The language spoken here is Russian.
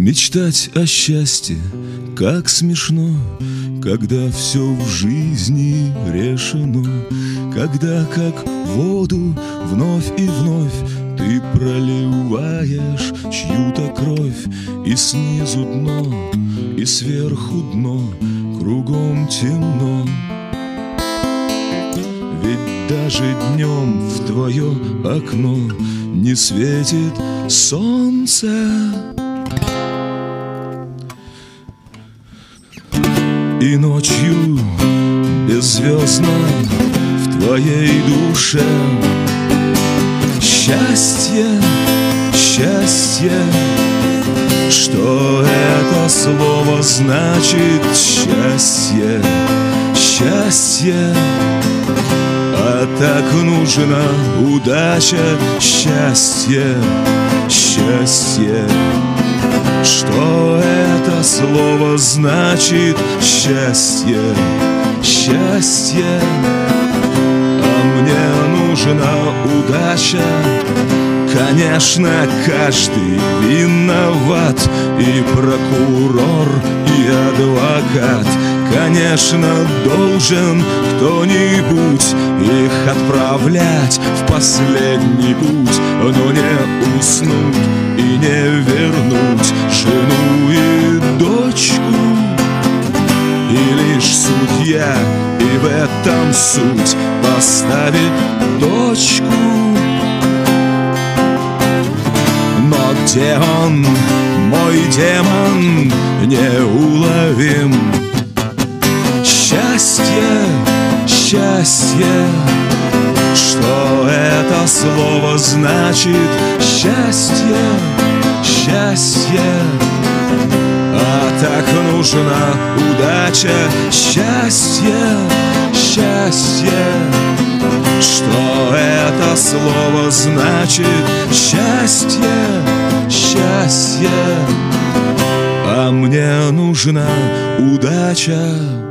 Мечтать о счастье, как смешно, когда все в жизни решено, когда как воду вновь и вновь ты проливаешь чью-то кровь, и снизу дно, и сверху дно, кругом темно. Ведь даже днем в твое окно не светит солнце. И ночью беззвездно в твоей душе счастье, счастье. Что это слово значит? Счастье, счастье. А так нужна удача, счастье, счастье. Что это слово значит? Счастье, счастье. А мне нужна удача. Конечно, каждый виноват, и прокурор, и адвокат. Конечно, должен кто-нибудь их отправлять в последний путь, но не уснуть и не вернуть жену и дочку. И лишь судья, и в этом суть, поставит точку. Но где он, мой демон, неуловим? Счастье, счастье. Что это слово значит? Счастье, счастье. А так нужна удача, счастье, счастье. Что это слово значит? Счастье, счастье. А мне нужна удача.